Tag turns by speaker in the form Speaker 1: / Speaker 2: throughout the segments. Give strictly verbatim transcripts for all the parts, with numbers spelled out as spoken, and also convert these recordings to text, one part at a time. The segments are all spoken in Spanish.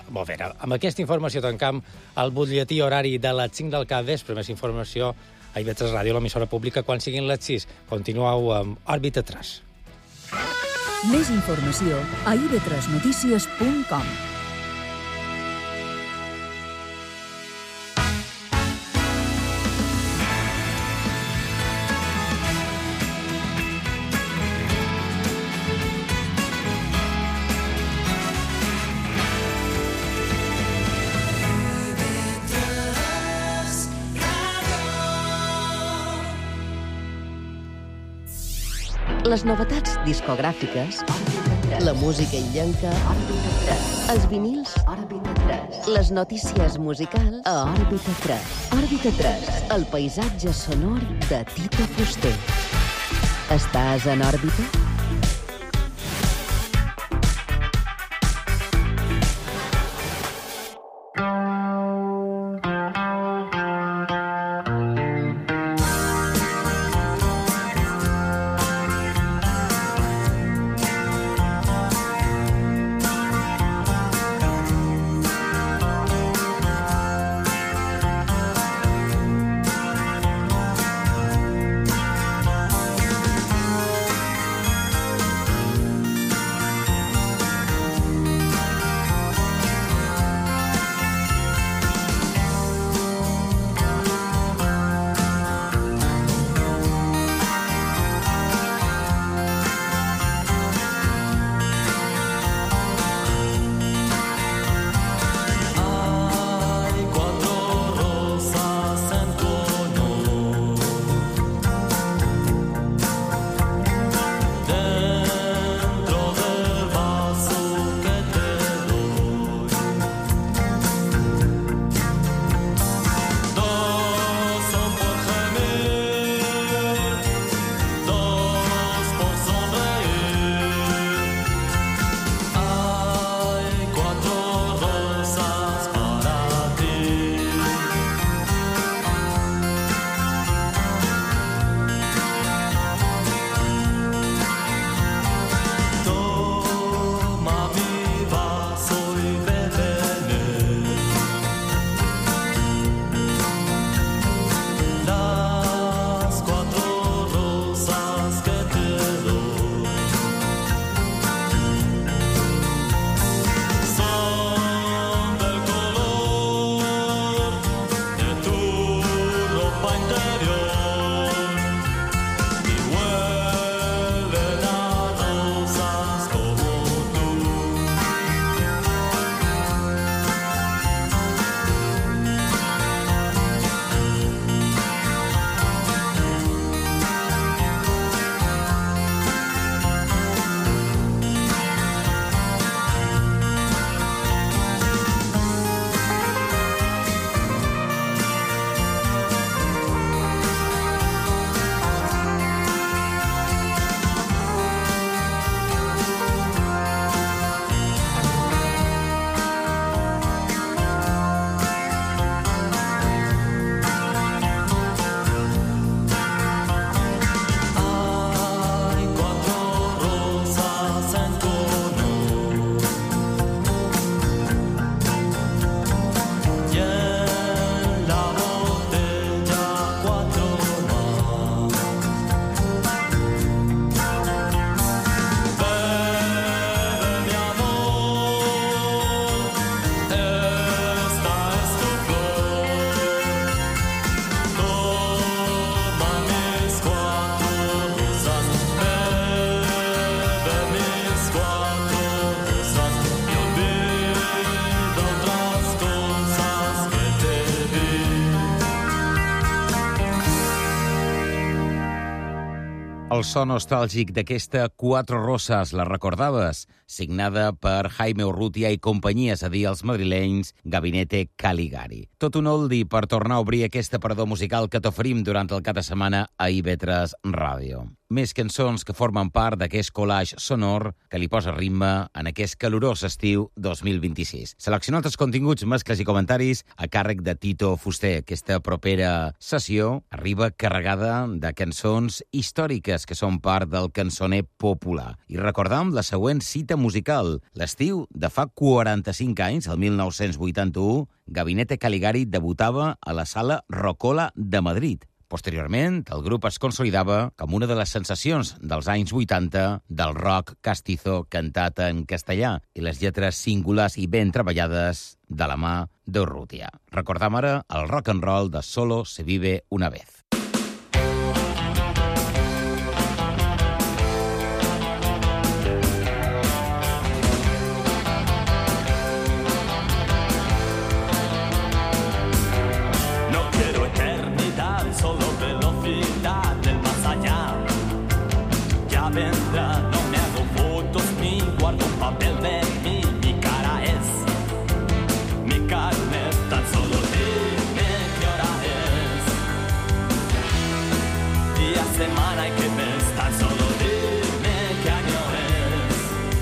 Speaker 1: Molt bé, amb aquesta informació tancam el butlletí horari de les cinc del capvespre. Més informació a I V tres Ràdio, l'emissora pública, quan siguin les sis. Continueu amb Òrbita tres.
Speaker 2: Més informació a i ve tres notícies punt com.
Speaker 3: Les novetats discogràfiques, la música illenca, els vinils, les notícies musicals a Òrbita tres. Òrbita tres, el paisatge sonor de Tito Fuster. Estàs en òrbita?
Speaker 4: El so nostàlgic d'aquesta Quatre Roses, la recordaves? Signada per Jaime Urrutia i companyia, és a dir, els madrilenys Gabinete Caligari. Tot un oldie per tornar a obrir aquesta parador musical que t'oferim durant el cap de setmana a I V tres Ràdio. Més cançons que formen part d'aquest collage sonor que li posa ritme en aquest calorós estiu dos mil vint-i-sis. Seleccionats els continguts, mescles i comentaris a càrrec de Tito Fuster. Aquesta propera sessió arriba carregada de cançons històriques que són part del cançoner popular. I recordam la següent cita musical. L'estiu de fa quaranta-cinc anys, el mil nou-cents vuitanta-u, Gabinete Caligari debutava a la Sala Rocola de Madrid. Posteriorment, el grup es consolidava com una de les sensacions dels anys vuitanta del rock castizo cantat en castellà i les lletres singulars i ben treballades de la mà d'Urrutia. Recordam ara el rock and roll de Solo se vive una vez.
Speaker 5: Vendrá, no me hago fotos ni guardo un papel de mí. Mi cara es mi carne, tan solo dime qué hora es. Día, semana y qué mes, tan solo dime qué año es.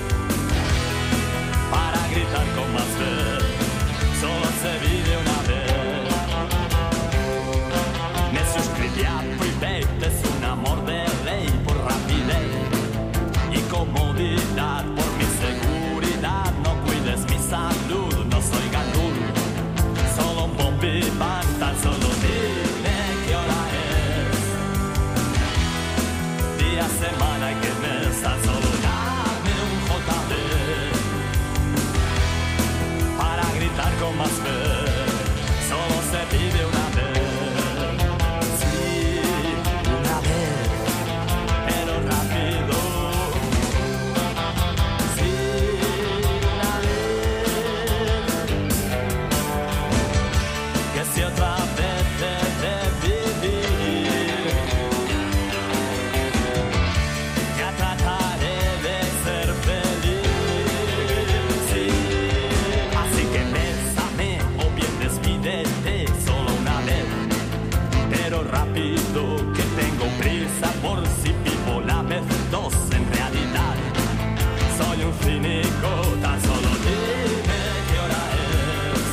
Speaker 5: Para gritar con más fe, solo se vive una vez. Me suscribí a Private, es un amor de ley por rapidez. Comodidad, por mi seguridad, no cuides mi salud, no soy gandul, solo un bombiván, tan solo dime qué hora es, día, semana y qué mes, tan solo dame un J D, para gritar con más fe, solo se vive una vez, sí, una vez, pero rápido. Si otra vez he de vivir, ya trataré de ser feliz, sí. Así que bésame o bien despídete solo una vez, pero rápido que tengo prisa por si vivo la vez dos. En realidad soy un cínico, tan solo dime qué hora es.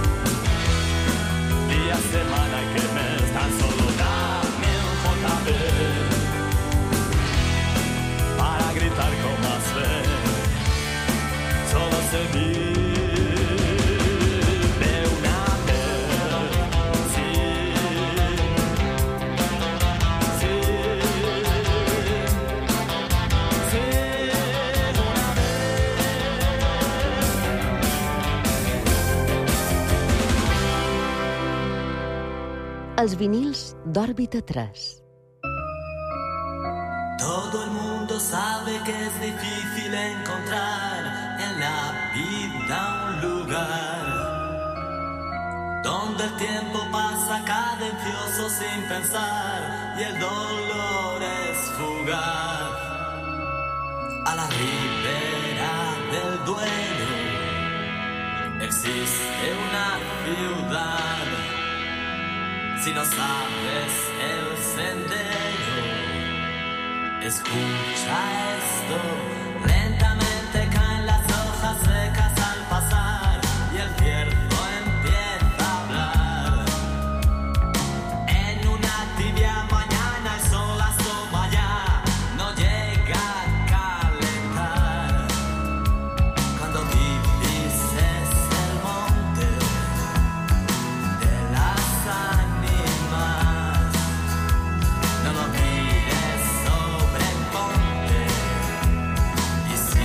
Speaker 5: Día, semana y qué mes, tan solo dame un J D para gritar con más fe. Solo se vive una vez, sí, sí, sí, una
Speaker 3: Els vinils d'Òrbita tres.
Speaker 5: Todo el mundo sabe que es difícil encontrar en la vida un lugar donde el tiempo pasa cadencioso sin pensar y el dolor es fugaz. A la ribera del duelo existe una ciudad. Si no sabes el sendero, escucha esto. Lentamente caen las hojas secas al pasar y el cierzo empieza a hablar. En una tibia mañana el sol asoma ya, no llega a calentar. Cuando divises el monte de las ánimas, no lo mires, sobreponte y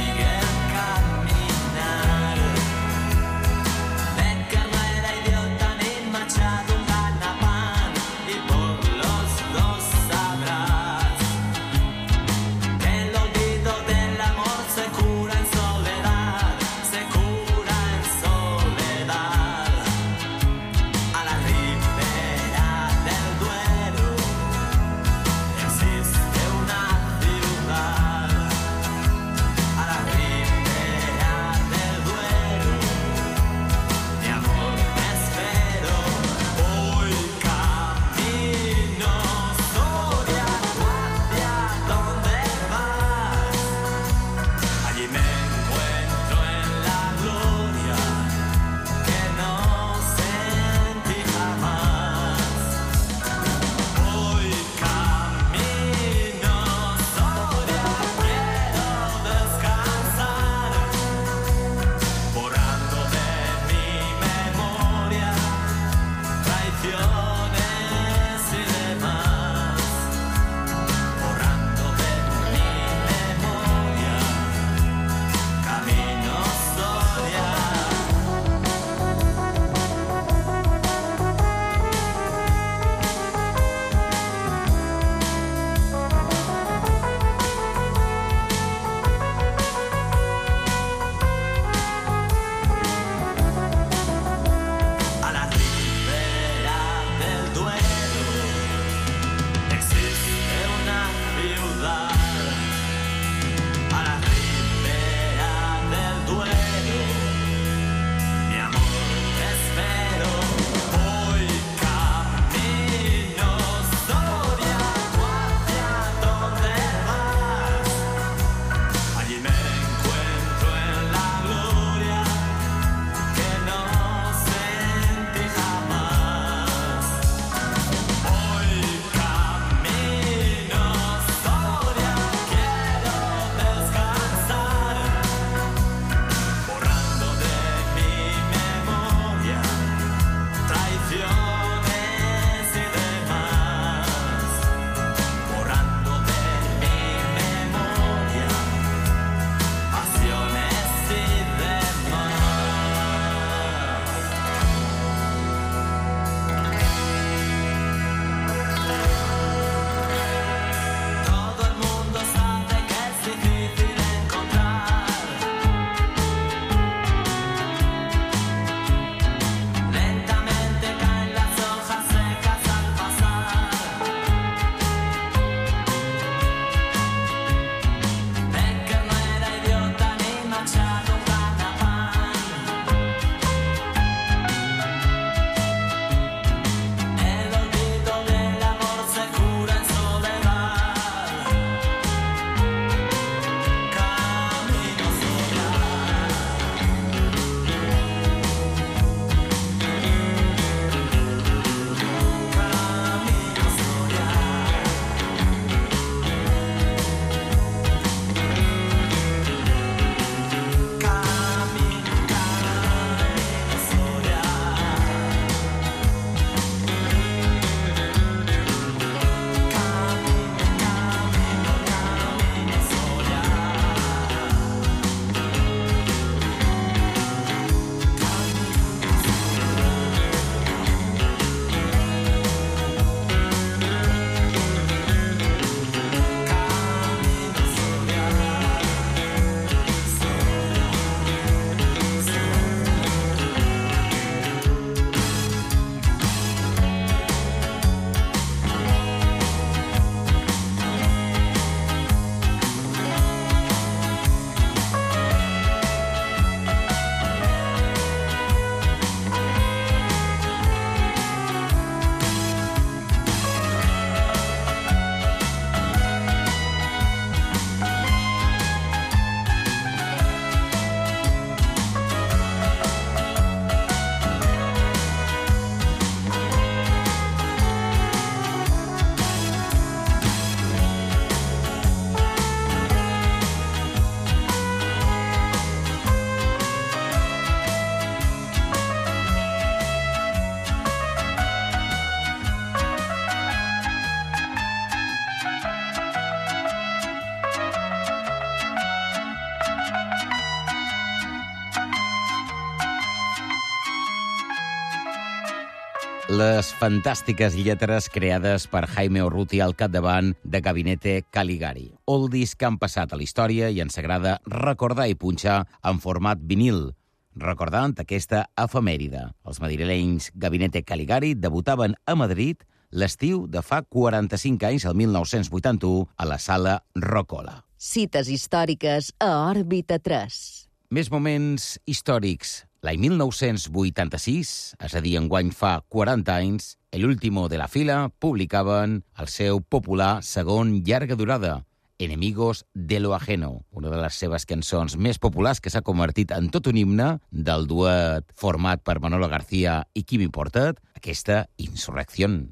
Speaker 4: les fantàstiques lletres creades per Jaime Urrutia al capdavant de Gabinete Caligari. Oldies que han passat a la història i ens agrada recordar i punxar en format vinil, recordant aquesta efemèride. Els madrilenys Gabinete Caligari debutaven a Madrid l'estiu de fa quaranta-cinc anys, el mil nou-cents vuitanta-u, a la Sala Rocola.
Speaker 3: Cites històriques a Òrbita tres.
Speaker 4: Més moments històrics. L'any mil nou-cents vuitanta-sis, és a dir, enguany fa quaranta anys, El último de la fila publicaven el seu popular segon llarga durada, Enemigos de lo ajeno, una de les seves cançons més populars que s'ha convertit en tot un himne del duet format per Manolo García i Quimi Portet, aquesta Insurrección.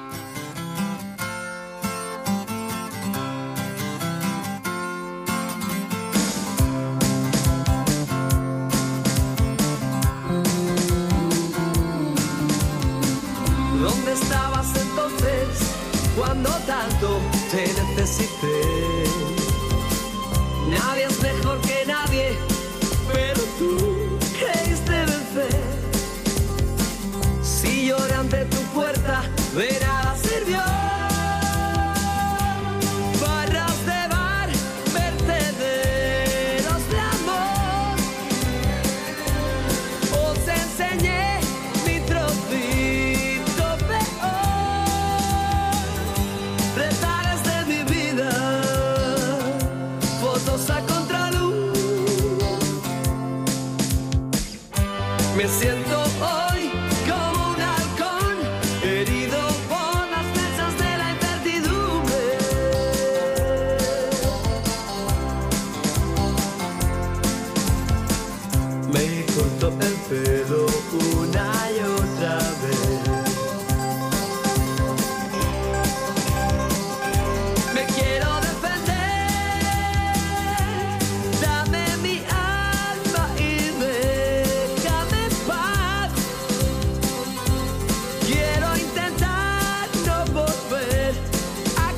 Speaker 5: ¿Dónde estabas entonces cuando tanto te necesité? Nadie es mejor que nadie, pero tú creíste vencer. Si lloré ante tu puerta, de nada sirvió. Barras de bar, vertederos de amor. Os enseñé mi trocito peor. Retares de mi vida, fotos a contraluz. Me siento hoy como un halcón, herido por las flechas de la incertidumbre. Me cortó el pelo una y otra vez. Me quiero defender, dame mi alma y déjame en paz. Quiero intentar no volver a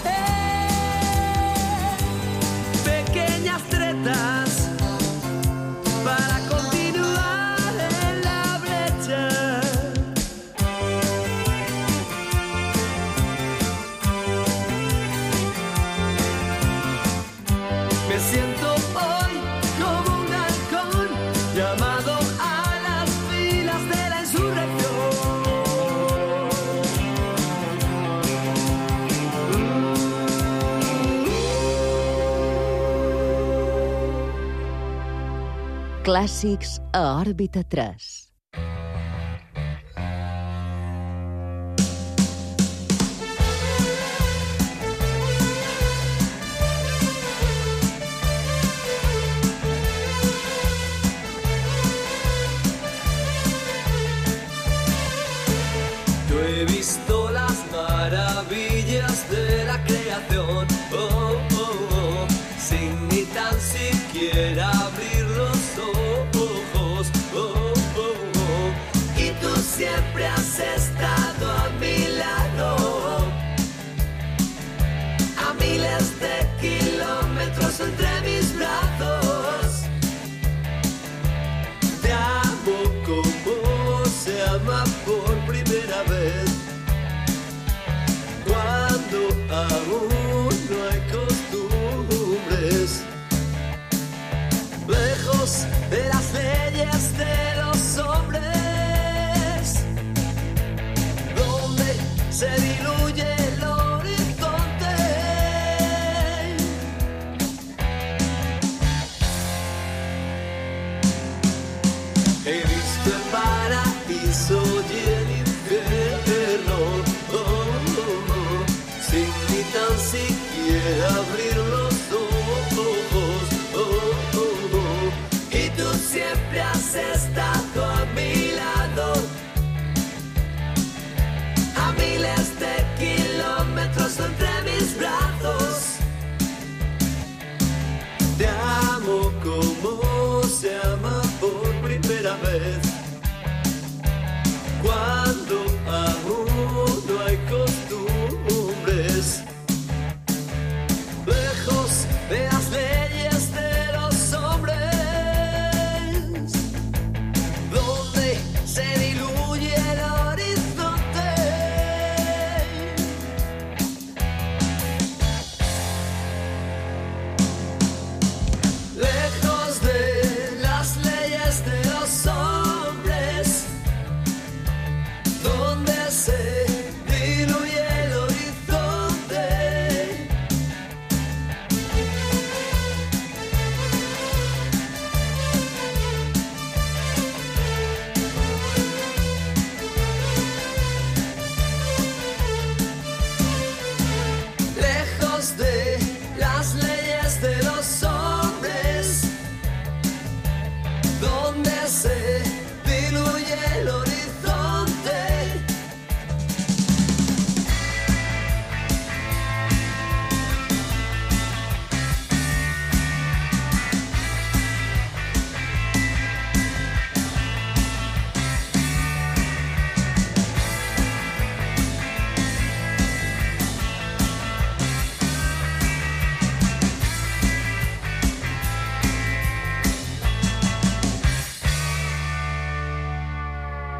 Speaker 5: caer. Pequeñas tretas para continuar en la brecha. Me siento hoy como un halcón llamado a las filas de la insurrección.
Speaker 3: Clàssics a Òrbita tres.
Speaker 5: Yo he visto las maravillas de la creación, oh, oh, oh, sin ni tan siquiera abrir los ojos, oh, oh, oh. Y tú siempre has estado a mi lado, a miles de kilómetros entre mis brazos. Te amo como se ama por primera vez, cuando aún no hay costumbres, lejos de las leyes de los hombres, donde se diluye el horizonte. He visto el paraíso y el infierno, oh, oh, oh, sin ni tan siquiera abrir los ojos, oh, oh, oh. Y tú siempre has estado a mi lado, a miles de kilómetros entre mis brazos. Te amo como se ama por primera vez, cuando aún no hay costumbres,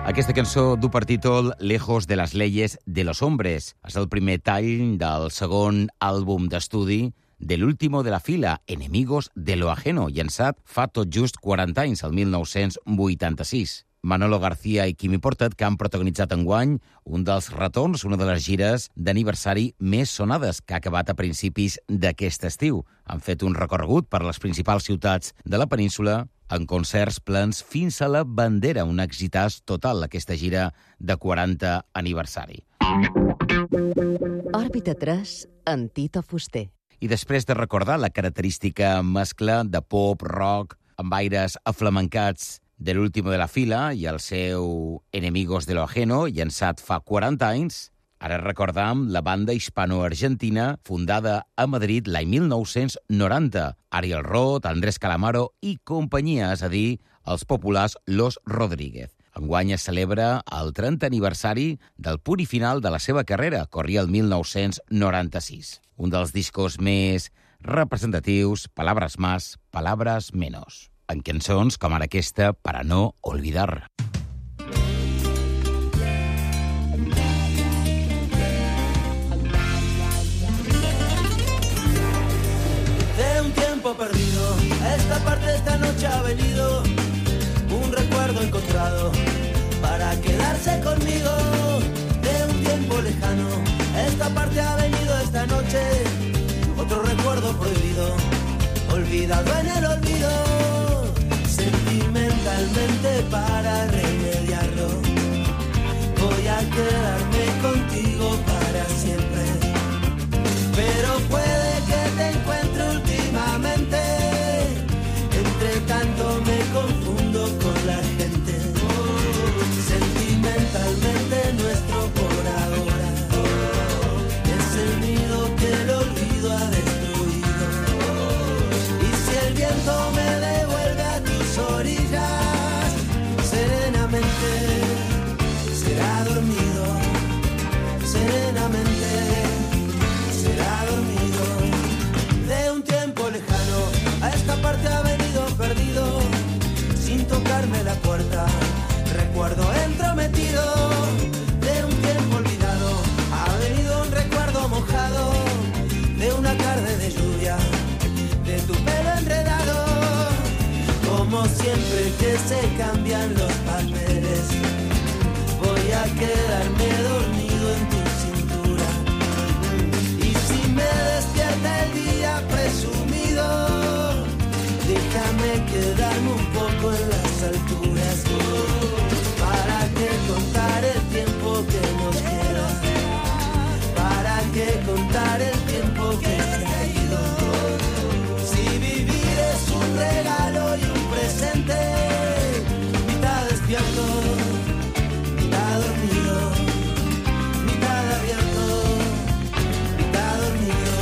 Speaker 4: Aquesta cançó du per títol Lejos de las leyes de los hombres. És el primer tall del segon àlbum d'estudi de l'último de la fila, Enemigos de lo ajeno, llançat fa tot just quaranta anys, el mil nou-cents vuitanta-sis. Manolo García i Quimi Portet, que han protagonitzat enguany un dels retorns, una de les gires d'aniversari més sonades, que ha acabat a principis d'aquest estiu. Han fet un recorregut per les principals ciutats de la península en concerts plens fins a la bandera, un exitàs total, aquesta gira de quaranta aniversari.
Speaker 3: Òrbita tres, en Tito Fuster.
Speaker 4: I després de recordar la característica mescla de pop, rock, amb aires aflamencats de l'último de la fila i el seu Enemigos de lo ajeno, llançat fa quaranta anys, ara recordam la banda hispano-argentina fundada a Madrid l'any mil nou-cents noranta. Ariel Roth, Andrés Calamaro i companyia, és a dir, els populars Los Rodríguez. Enguany es celebra el trentè aniversari del punt i final de la seva carrera, corria el mil nou-cents noranta-sis. Un dels discos més representatius, Palabras más, palabras menos. En cançons com ara aquesta, Para no olvidar.
Speaker 6: De un tiempo perdido, a esta parte esta noche ha venido un recuerdo encontrado para quedarse conmigo. De un tiempo lejano, a esta parte ha venido esta noche otro recuerdo prohibido, olvidado en el olvido. Sentimentalmente para remediarlo, voy a quedarme contigo para siempre. Pero puede que te encuentre últimamente, entre tanto me confundo con la gente. Sentimentalmente nuestro por ahora es el nido que el olvido ha destruido. Y si el viento me devuelve a tus orillas, serenamente será dormido, serenamente será dormido. De un tiempo lejano, a esta parte ha venido perdido, sin tocarme la puerta, recuerdo entrometido. De un tiempo olvidado, ha venido un recuerdo mojado, de una tarde de lluvia, de tu pelo enredado. Como siempre que se cambian los papeles, voy a quedarme dormido en tu cintura. Y si me despierta el día presumido, déjame quedarme un poco en las alturas. ¿Para qué contar el tiempo que nos queda? ¿Para qué contar el tiempo que se ha ido? Si vivir es un regalo y un presente, mitad despierto, mitad dormido, mitad abierto, mitad dormido.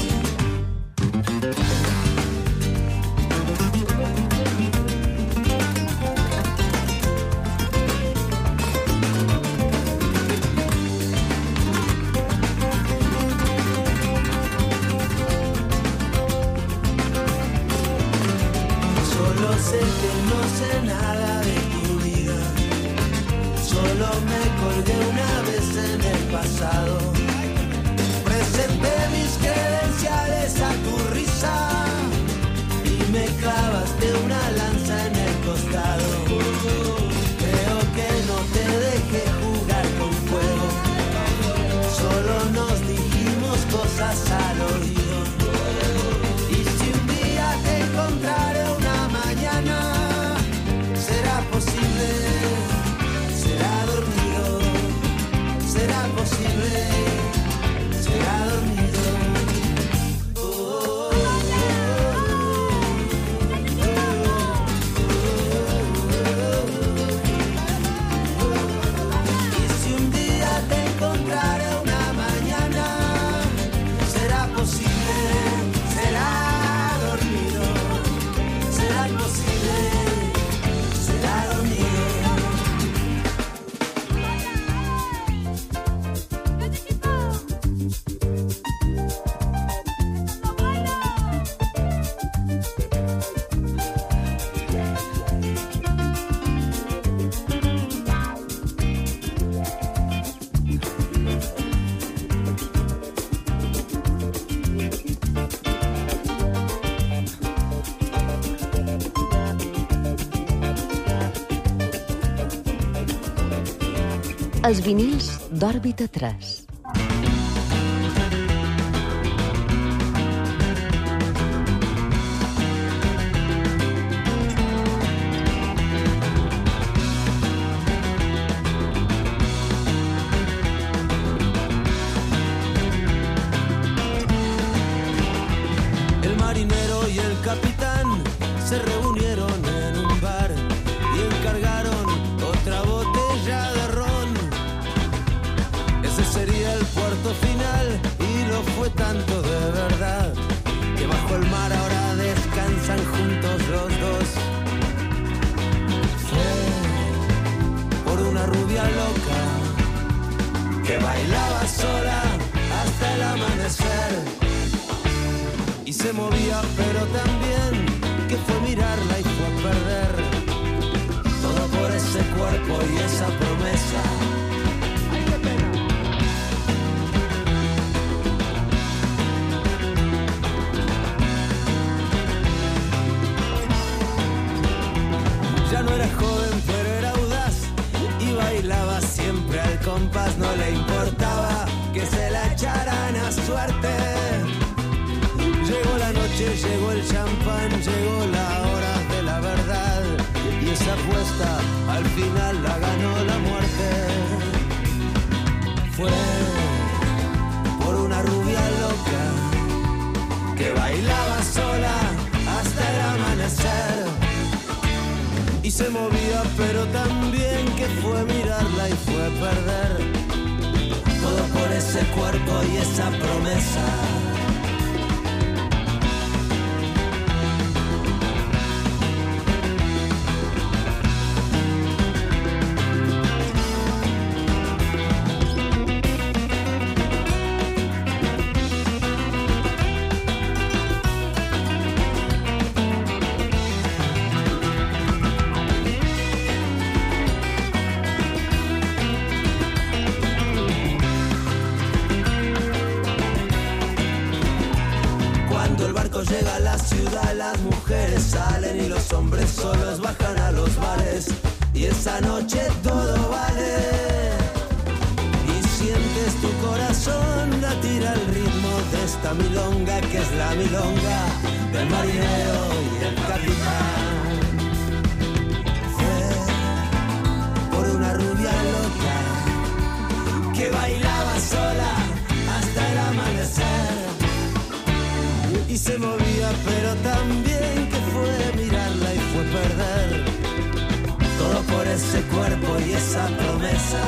Speaker 6: Solo sé que no sé nada de tu vida, solo me colgué una vez en el pasado. Presenté mis credenciales a tu risa y me clavaste una lanza en el costado. Creo que no te dejé jugar con fuego, solo nos dijimos cosas al oído. Y si un día te encontraré una mañana, será posible, será dormido, será posible, será dormido. Oh, oh, oh.
Speaker 3: Els vinils d'Òrbita tres.
Speaker 6: El marinero y el capitán se reunieron en un bar y encargaron otra botella de ron. Ese sería el puerto final y lo fue tanto de verdad que bajo el mar ahora descansan juntos los dos. Fue por una rubia loca que bailaba sola hasta el amanecer. Y se movía, pero también que fue mirarla y fue a perder. Todo por ese cuerpo y esa promesa. ¡Ay, qué pena! Ya no era joven, pero era audaz y bailaba siempre al compás. No le importaba que se la echaran a suerte. Llegó la noche, llegó el champán, llegó la hora de la verdad. Y esa apuesta al final la ganó la muerte. Fue por una rubia loca que bailaba sola hasta el amanecer. Y se movía, pero también que fue mirarla y fue a perder. Todo por ese cuerpo y esa promesa. Llega a la ciudad, las mujeres salen y los hombres solos bajan a los bares. Y esa noche todo vale. Y sientes tu corazón latir al ritmo de esta milonga, que es la milonga del marinero y el capitán. Fue por una rubia loca que bailaba sola hasta el amanecer. Y se movía, pero también que fue mirarla y fue perder. Todo por ese cuerpo y esa promesa.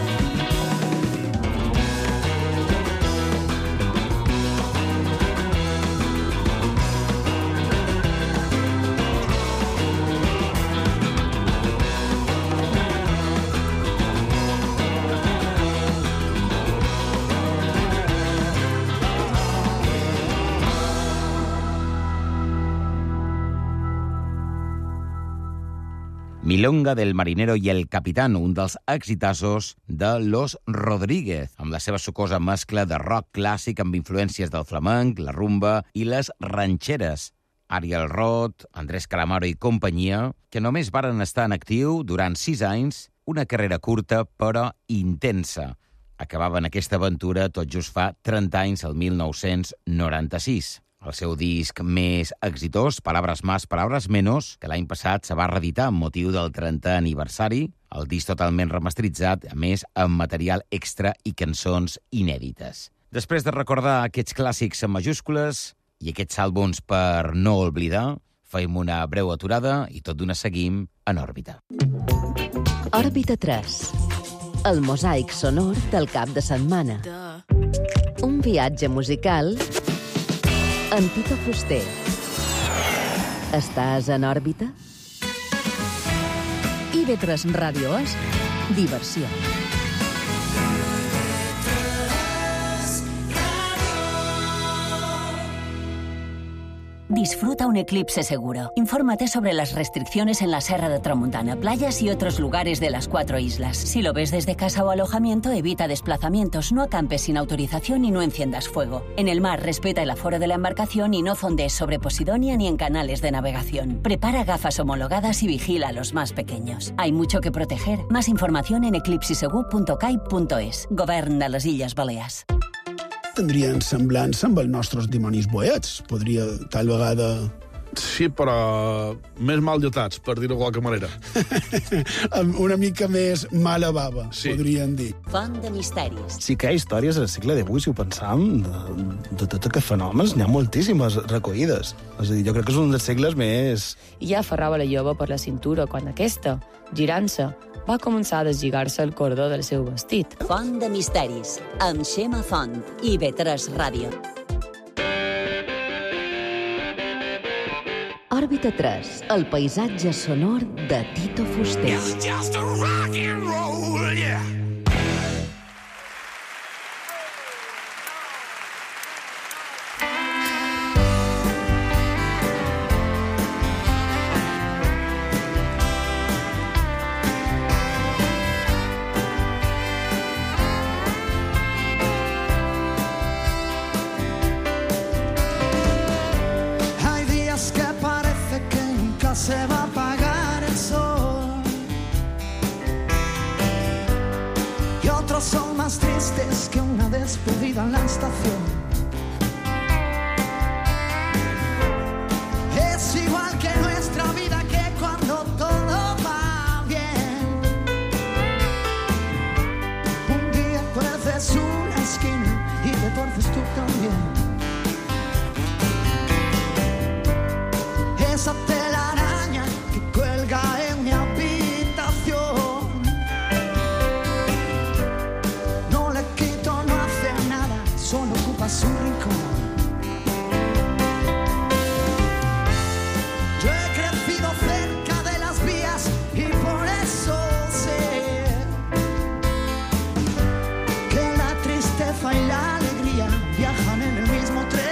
Speaker 4: Milonga del marinero i el capitán, un dels exitasos de Los Rodríguez, amb la seva sucosa mescla de rock clàssic amb influències del flamenc, la rumba i les ranxeres. Ariel Roth, Andrés Calamaro i companyia, que només varen estar en actiu durant sis anys, una carrera curta però intensa. Acabaven aquesta aventura tot just fa trenta anys, el mil nou-cents noranta-sis. El seu disc més exitós, Palabras más, palabras menos, que l'any passat se va reeditar amb motiu del trentè aniversari, el disc totalment remasteritzat, a més amb material extra i cançons inèdites. Després de recordar aquests clàssics en majúscules i aquests àlbums per no oblidar, fem una breu aturada i tot d'una seguim en òrbita.
Speaker 3: Òrbita tres. El mosaic sonor del cap de setmana. Un viatge musical amb Tito Fuster. Estàs en òrbita?
Speaker 2: I ve tres Ràdio és diversió.
Speaker 7: Disfruta un eclipse seguro. Infórmate sobre las restricciones en la Serra de Tramuntana, playas y otros lugares de las cuatro islas. Si lo ves desde casa o alojamiento, evita desplazamientos, no acampes sin autorización y no enciendas fuego. En el mar, respeta el aforo de la embarcación y no fondees sobre Posidonia ni en canales de navegación. Prepara gafas homologadas y vigila a los más pequeños. Hay mucho que proteger. Más información en eclipsisegur punto cai punto es. Govern de les Illes Balears.
Speaker 8: Tindrien semblança amb els nostres dimonis boets. Podria, tal vegada...
Speaker 9: Sí, però més mal dotats, per dir-ho de qualque manera.
Speaker 8: Amb una mica més mala bava, sí. Podríem dir.
Speaker 7: Font de misteris.
Speaker 10: Sí que hi ha històries al segle divuit, si ho pensam, de, de tots aquests fenòmens. N'hi ha moltíssimes recollides. És a dir, jo crec que és un dels segles més...
Speaker 11: I ja aferrava la jove per la cintura quan aquesta, girant-se, va començar a deslligar-se el cordó del seu vestit.
Speaker 7: Font de misteris, amb Xema Font i I V tres Ràdio.
Speaker 3: Òrbita tres, el paisatge sonor de Tito Fuster.
Speaker 6: It's just a rock and roll, yeah. Se va a apagar el sol y otros son más tristes que una despedida en la estación. Es igual que nuestra vida, que cuando todo va bien, un día tuerces una esquina y te tuerces tú también. Esa telaraña que cuelga en mi habitación, no le quito, no hace nada, solo ocupa su rincón. Yo he crecido cerca de las vías y por eso sé que la tristeza y la alegría viajan en el mismo tren.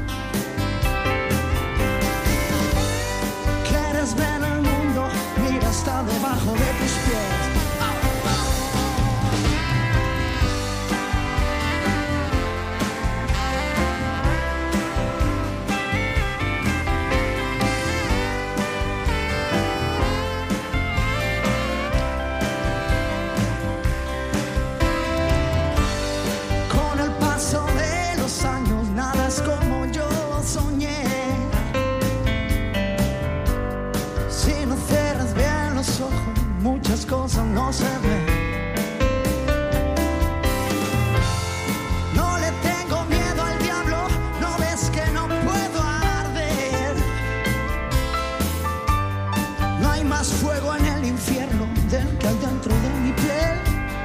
Speaker 6: Ver el mundo, mira, está debajo de tus pies. Con el paso de los años, nada es como yo soñé. Muchas cosas no se ven. No le tengo miedo al diablo, no ves que no puedo arder. No hay más fuego en el infierno del que hay dentro de mi piel.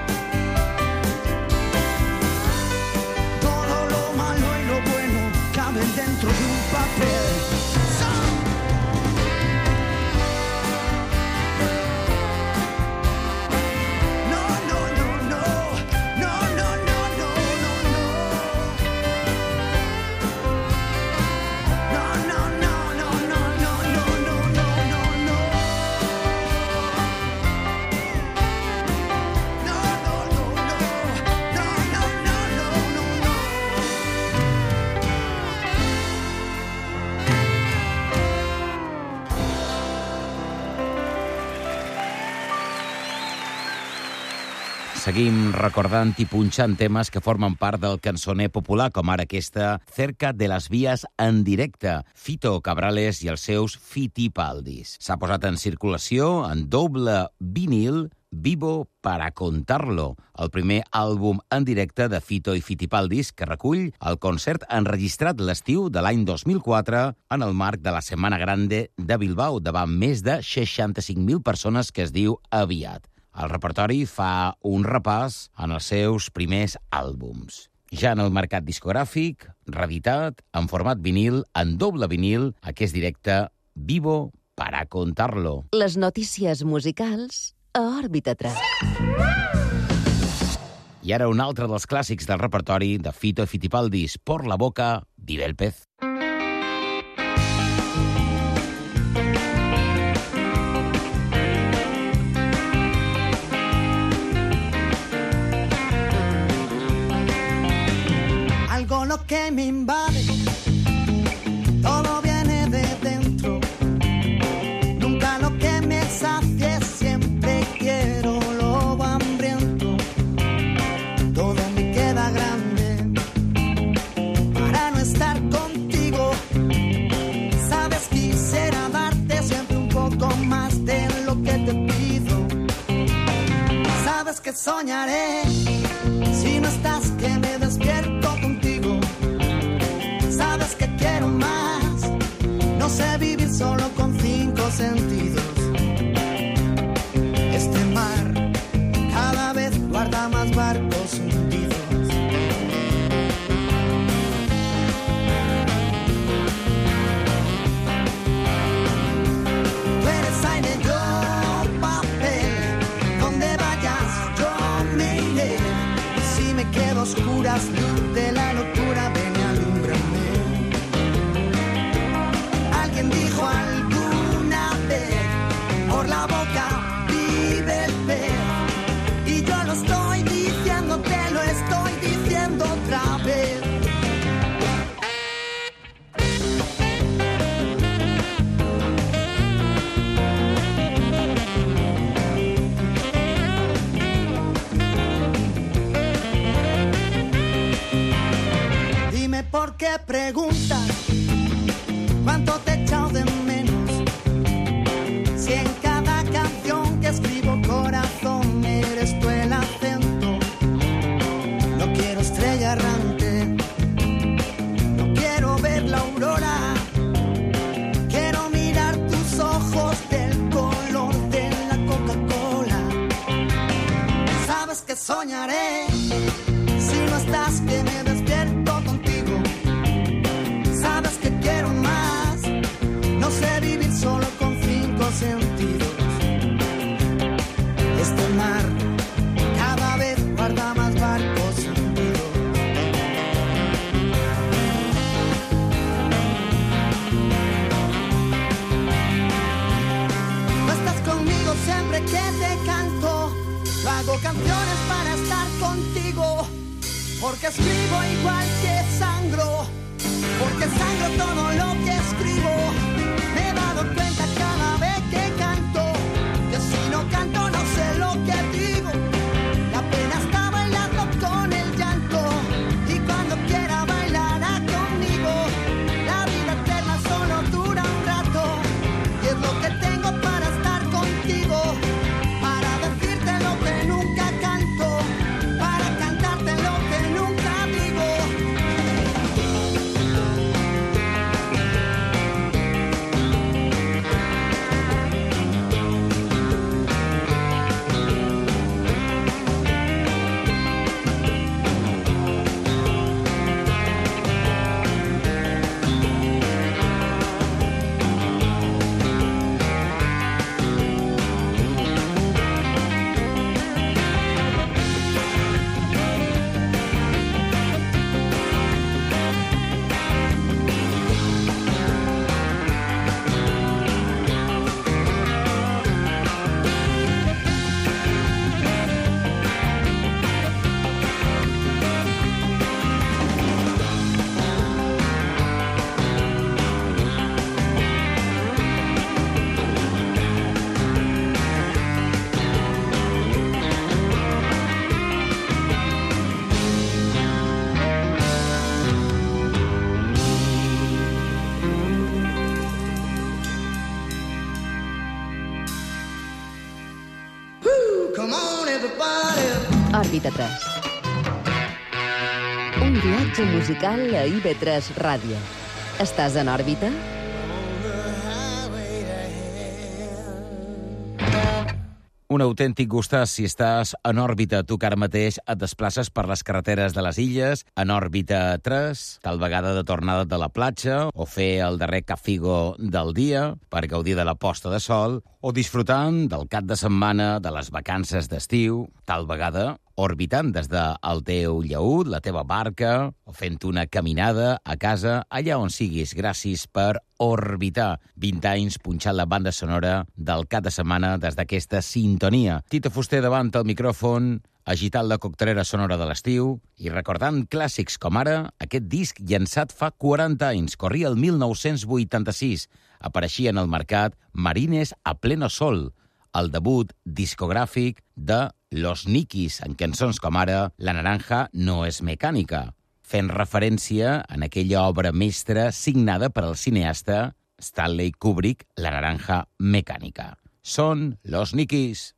Speaker 6: Todo lo malo y lo bueno caben dentro de un papel.
Speaker 4: Seguim recordant i punxant temes que formen part del cançoner popular, com ara aquesta Cerca de les Vías en directe, Fito Cabrales i els seus Fitipaldis. S'ha posat en circulació en doble vinil Vivo para contarlo, el primer àlbum en directe de Fito i Fitipaldis que recull el concert enregistrat l'estiu de l'any dos mil quatre en el marc de la Setmana Grande de Bilbao, davant més de seixanta-cinc mil persones, que es diu aviat. El repertori fa un repàs en els seus primers àlbums. Ja en el mercat discogràfic, reeditat en format vinil, en doble vinil, aquest directe Vivo para contarlo.
Speaker 3: Les notícies musicals a Òrbita tres.
Speaker 4: I ara un altre dels clàssics del repertori de Fito i Fitipaldis, Por la boca, vive el pez.
Speaker 6: lo que me invade, todo viene de dentro. Nunca lo que me sacie, siempre quiero lobo hambriento. Todo me queda grande para no estar contigo. Sabes, quisiera darte siempre un poco más de lo que te pido. Sabes que soñaré si no estás, que me despierto contigo. Sabes que quiero más, no sé vivir solo con cinco sentidos. Este mar cada vez guarda más barcos hundidos. Tú eres aire, yo papel, donde vayas yo me iré. Y si me quedo a oscuras, luz de la locura, ven y alúmbrame. Alguien dijo alguna vez, por la boca vive el pez. Y yo lo estoy diciendo, te lo estoy diciendo otra vez. Dime por qué preguntas cuánto te he echado de menos. Si en cada canción que escribo, corazón, eres tú el acento. No quiero estrella errante, no quiero ver la aurora. Quiero mirar tus ojos del color de la Coca-Cola. Sabes que soñaré si no estás, que me despierto contigo. Sabes que quiero más, no sé vivir solo con cinco sentidos. Este mar cada vez guarda más barcos hundidos. No estás conmigo siempre que te canto. Yo hago canciones para estar contigo, porque escribo igual que sangro, porque sangro todo lo que escribo. Me he dado cuenta cada vez que canto, que si no canto no sé lo que digo. La pena está bailando con el llanto, y cuando quiera bailará conmigo. La vida eterna solo dura un rato, y es lo que tengo para estar contigo, para decirte lo que nunca canto, para cantarte lo que nunca digo.
Speaker 3: Òrbita tres. Un viatge musical a I V tres Ràdio. Estàs en òrbita?
Speaker 4: Un autèntic gustàs si estàs en òrbita. Tu que ara mateix et desplaces per les carreteres de les illes, en òrbita tres, tal vegada de tornada de la platja, o fer el darrer cafigo del dia per gaudir de la posta de sol, o disfrutant del cap de setmana, de les vacances d'estiu, tal vegada orbitant des del teu llaüt, la teva barca, o fent una caminada a casa, allà on siguis. Gràcies per orbitar. vint anys punxant la banda sonora del cap de setmana des d'aquesta sintonia. Tito Fuster davant el micròfon, agitant la coctelera sonora de l'estiu i recordant clàssics com ara aquest disc llançat fa quaranta anys, corria el mil nou-cents vuitanta-sis. Apareixia en el mercat Marines a pleno sol, el debut discogràfic de Los Nikis, en cançons com ara La naranja no es mecànica, fent referència en aquella obra mestra signada per al cineasta Stanley Kubrick, La naranja mecànica. Són Los Nikis.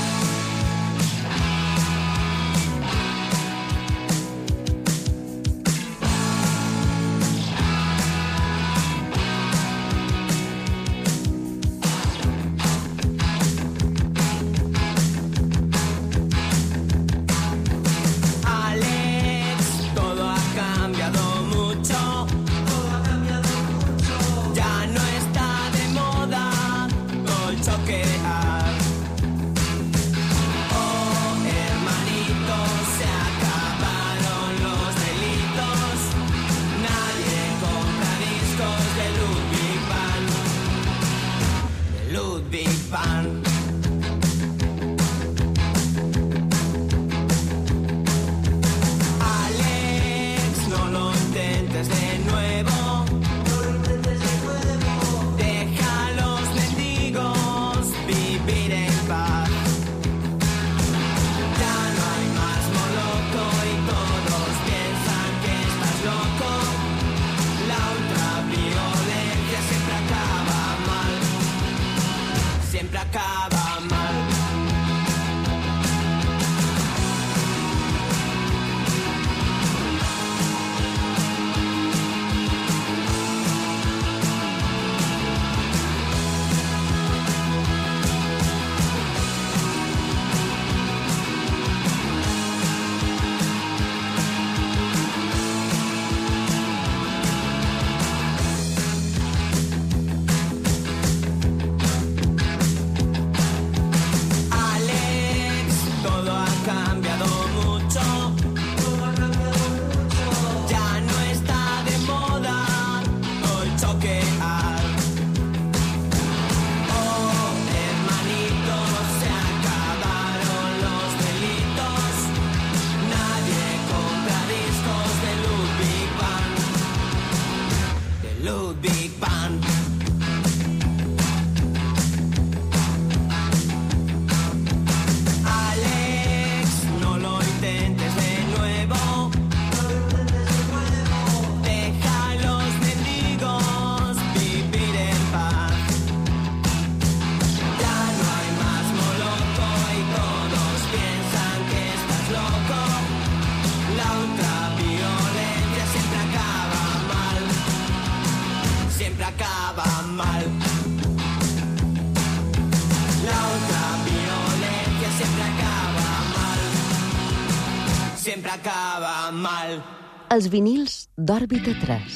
Speaker 3: Acaba mal. Els vinils d'Òrbita tres.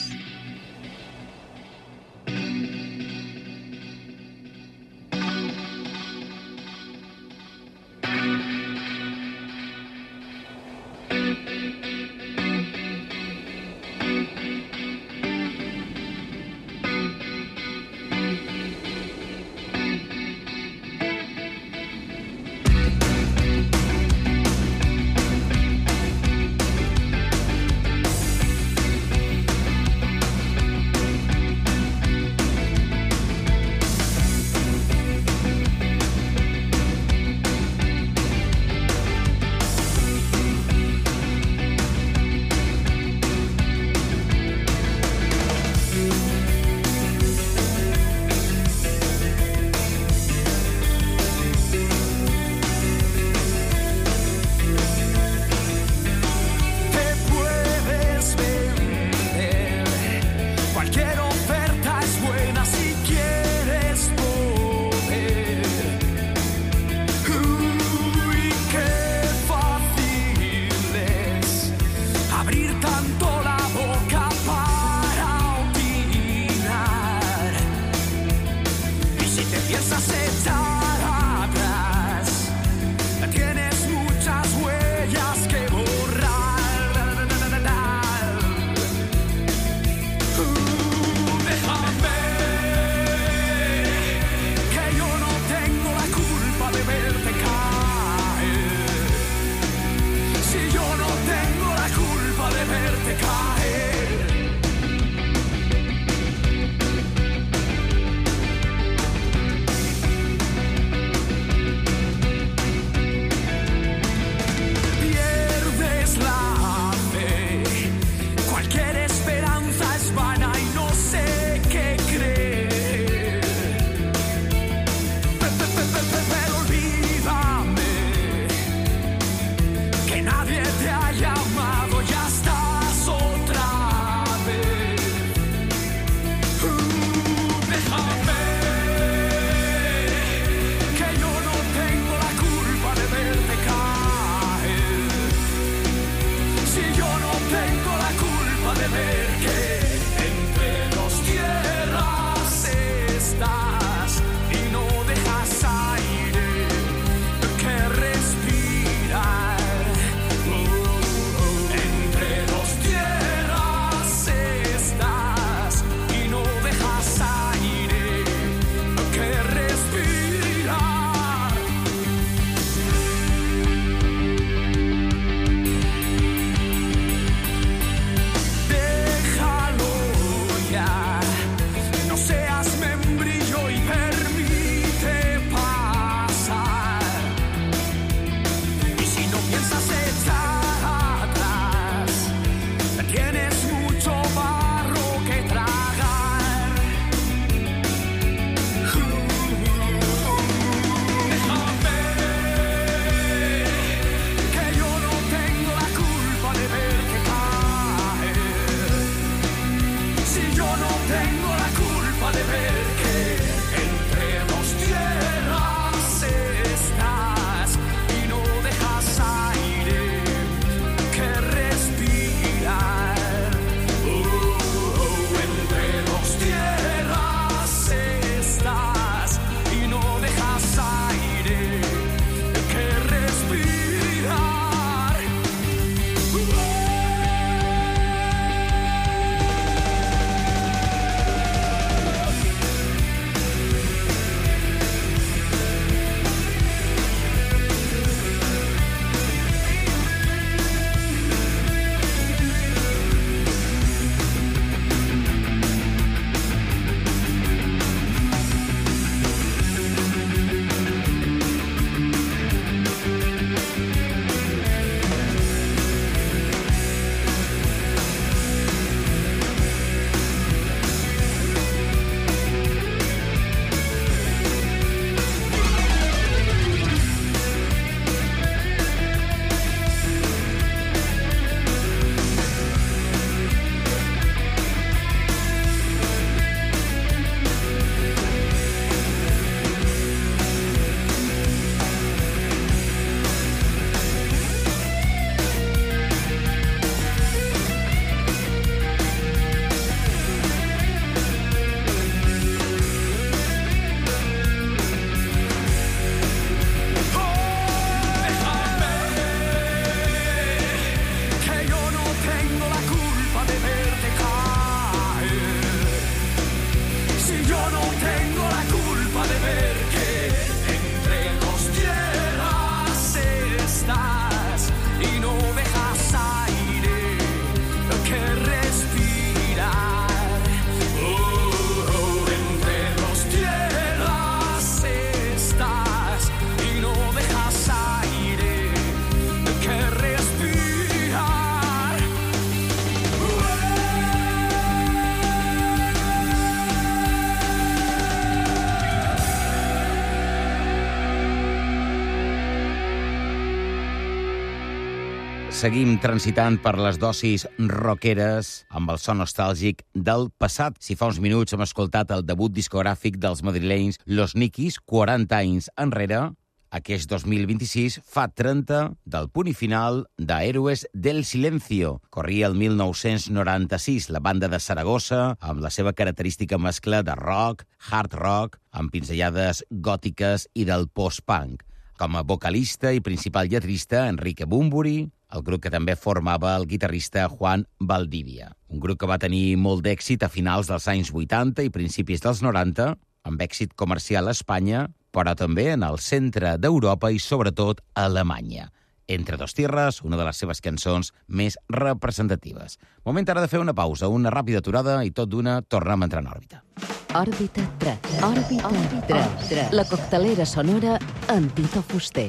Speaker 4: Seguim transitant per les dosis rockeres amb el son nostàlgic del passat. Si fa uns minuts hem escoltat el debut discogràfic dels madrilenys Los Nikis, quaranta anys enrere, aquest dos mil vint-i-sis fa trenta del punt i final de Héroes del Silencio. Corria el mil nou-cents noranta-sis, la banda de Saragossa, amb la seva característica mescla de rock, hard rock, amb pinzellades gòtiques i del post-punk. Com a vocalista i principal lletrista, Enrique Bunbury, el grup que també formava el guitarrista Juan Valdivia. Un grup que va tenir molt d'èxit a finals dels anys vuitanta i principis dels noranta, amb èxit comercial a Espanya, però també en el centre d'Europa i sobretot a Alemanya. Entre dos tierras, una de les seves cançons més representatives. Moment ara de fer una pausa, una ràpida aturada i tot d'una tornem a entrar en òrbita.
Speaker 3: Òrbita tres. Òrbita tres. La coctelera sonora amb Tito Fuster.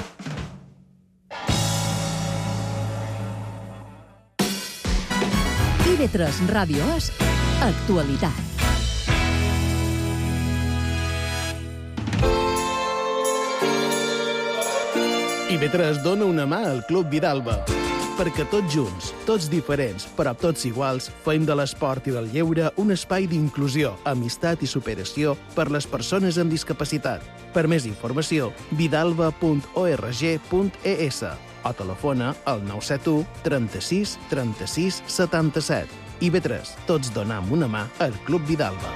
Speaker 2: I B tres Ràdio És actualitat.
Speaker 10: I B tres dona una mà al Club Vidalba. Perquè tots junts, tots diferents, però tots iguals, fem de l'esport i del lleure un espai d'inclusió, amistat i superació per les persones amb discapacitat. Per més informació, vidalba punt org punt es o telefona al nou set u trenta-sis trenta-sis setanta-set. I B tres, tots donam una mà al Club Vidalba.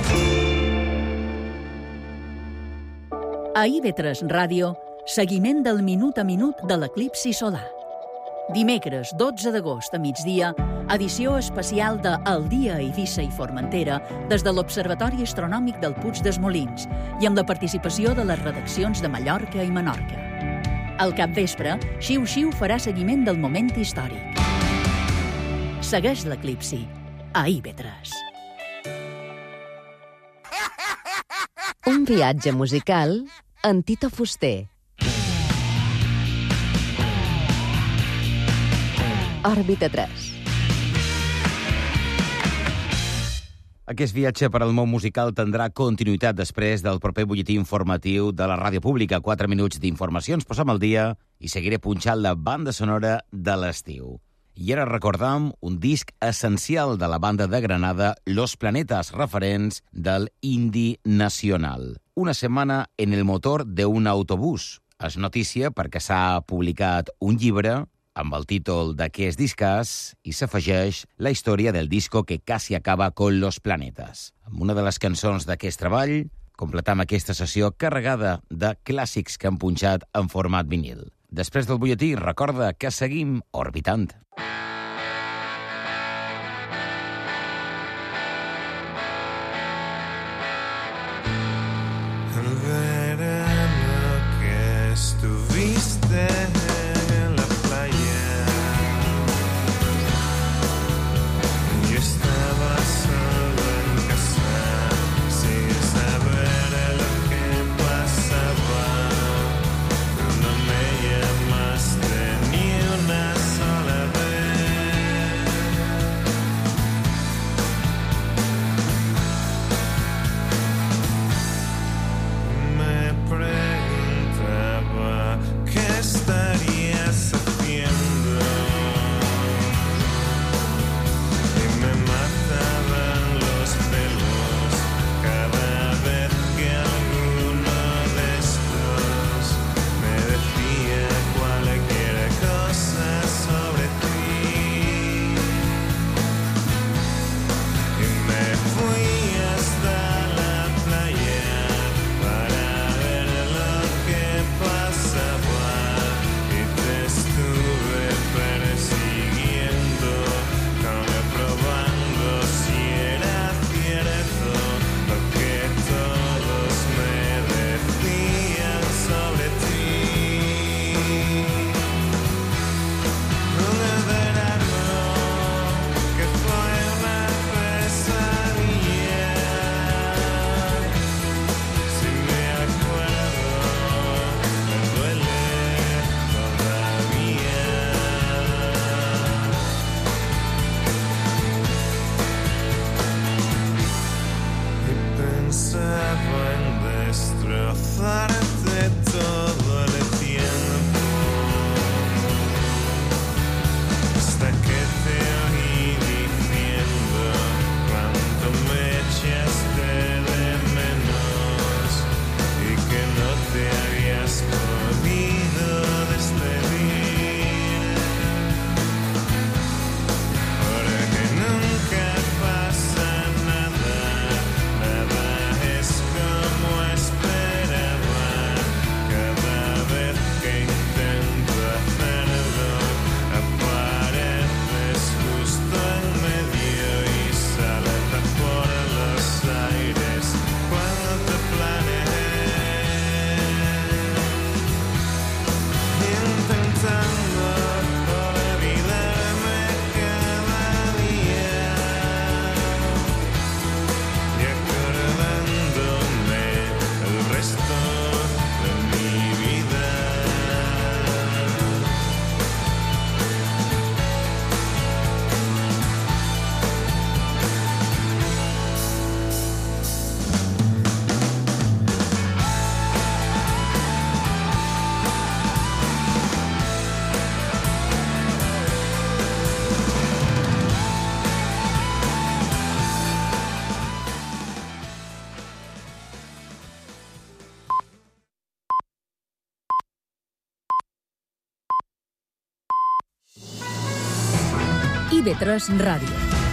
Speaker 2: A I B tres Ràdio, seguiment del minut a minut de l'eclipsi solar. Dimecres, dotze d'agost a migdia, edició especial de El dia a Eivissa i Formentera des de l'Observatori Astronòmic del Puig dels Molins i amb la participació de les redaccions de Mallorca i Menorca. Al capvespre, Xiu Xiu farà seguiment del moment històric. Segueix l'eclipsi a I B tres.
Speaker 3: Un viatge musical amb Tito Fuster. Òrbita tres.
Speaker 4: Aquest viatge per al món musical tindrà continuïtat després del proper butlletí informatiu de la ràdio pública. Quatre minuts d'informació, ens posem al dia i seguiré punxant la banda sonora de l'estiu. I ara recordam un disc essencial de la banda de Granada Los Planetas, referents del indie nacional. Una setmana en el motor d'un autobús. És notícia perquè s'ha publicat un llibre amb el títol d'aquest discàs i s'afegeix la història del disco que quasi acaba con Los Planetas. Amb una de les cançons d'aquest treball, completam aquesta sessió carregada de clàssics que han punxat en format vinil. Després del butlletí, recorda que seguim orbitant.
Speaker 12: El verano que estuviste en la playa, yo estaba solo en casa sin saber lo que pasaba. No me llamaste ni una sola vez.
Speaker 2: I V tres Ràdio.